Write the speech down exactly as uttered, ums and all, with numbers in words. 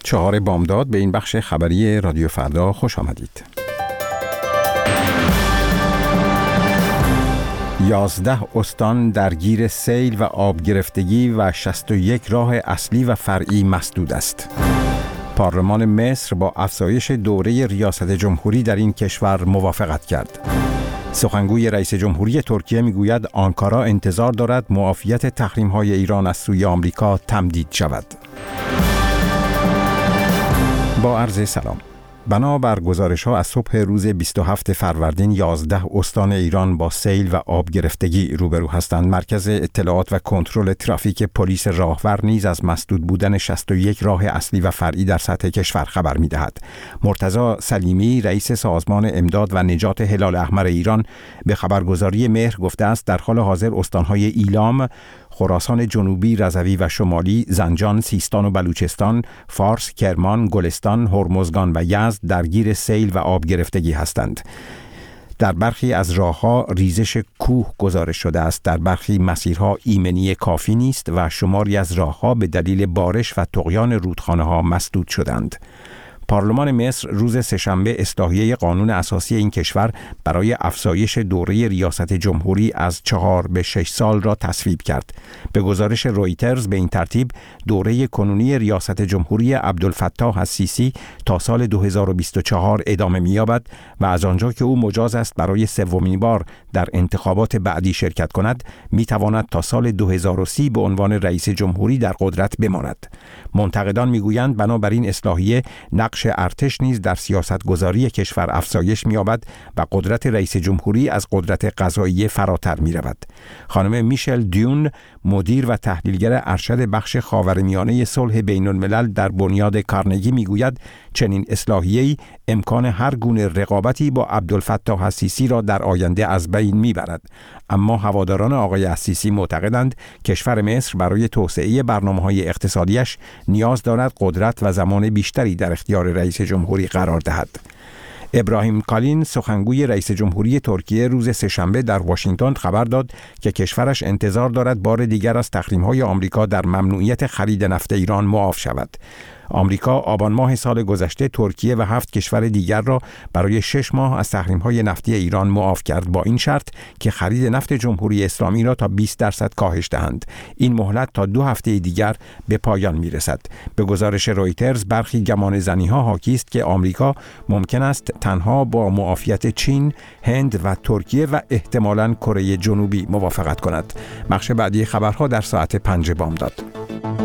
چهار بامداد به این بخش خبری رادیو فردا خوش آمدید. یازده استان درگیر سیل و آب گرفتگی و شصت و یک راه اصلی و فرعی مسدود است. پارلمان مصر با افزایش دوره ریاست جمهوری در این کشور موافقت کرد. سخنگوی رئیس جمهوری ترکیه میگوید آنکارا انتظار دارد معافیت تحریم‌های ایران از سوی آمریکا تمدید شود. با عرض سلام. بنابر گزارش‌ها از صبح روز بیست و هفتم فروردین یازده استان ایران با سیل و آب گرفتگی روبرو هستند. مرکز اطلاعات و کنترل ترافیک پلیس راهور نیز از مسدود بودن شصت و یک راه اصلی و فرعی در سطح کشور خبر می‌دهد. مرتضی سلیمی رئیس سازمان امداد و نجات هلال احمر ایران به خبرگزاری مهر گفته است در حال حاضر استان‌های ایلام، خراسان جنوبی، رضوی و شمالی، زنجان، سیستان و بلوچستان، فارس، کرمان، گلستان، هرمزگان و یزد درگیر سیل و آب گرفتگی هستند. در برخی از راه‌ها ریزش کوه گزارش شده است. در برخی مسیرها ایمنی کافی نیست و شماری از راه‌ها به دلیل بارش و طغیان رودخانه‌ها مسدود شدند. پارلمان مصر روز سه‌شنبه اصلاحیه قانون اساسی این کشور برای افزایش دوره ریاست جمهوری از چهار به شش سال را تصویب کرد. به گزارش رویترز به این ترتیب دوره کنونی ریاست جمهوری عبدالفتاح السیسی تا سال دو هزار و بیست و چهار ادامه می‌یابد و از آنجا که او مجاز است برای سومین بار در انتخابات بعدی شرکت کند، می‌تواند تا سال دو هزار و سی به عنوان رئیس جمهوری در قدرت بماند. منتقدان می‌گویند بنابراین اصلاحیه نقش ارتش نیز در سیاستگذاری کشور افزایش می‌یابد و قدرت رئیس جمهوری از قدرت قضاییه فراتر می‌رود. خانم میشل دیون، مدیر و تحلیلگر ارشد بخش خاورمیانه صلح بین‌الملل در بنیاد کارنگی می‌گوید چنین اصلاحیه‌ای امکان هر گونه رقابتی با عبدالفتاح السیسی را در آینده از بین می‌برد. اما هواداران آقای السیسی معتقدند کشور مصر برای توسعه برنامه‌های اقتصادیش نیاز دارد قدرت و زمان بیشتری در اختیار رئیس جمهوری قرار دهد. ابراهیم کالین سخنگوی رئیس جمهوری ترکیه روز سه‌شنبه در واشنگتن خبر داد که کشورش انتظار دارد بار دیگر از تحریم‌های آمریکا در ممنوعیت خرید نفت ایران معاف شود. آمریکا آبان ماه سال گذشته ترکیه و هفت کشور دیگر را برای شش ماه از تحریم‌های نفتی ایران معاف کرد با این شرط که خرید نفت جمهوری اسلامی را تا بیست درصد کاهش دهند. این مهلت تا دو هفته دیگر به پایان می‌رسد. به گزارش رویترز برخی گمانه‌زنی‌ها حاکی است که آمریکا ممکن است تنها با معافیت چین، هند و ترکیه و احتمالاً کره جنوبی موافقت کند. بخش بعدی خبرها در ساعت پنج بامداد.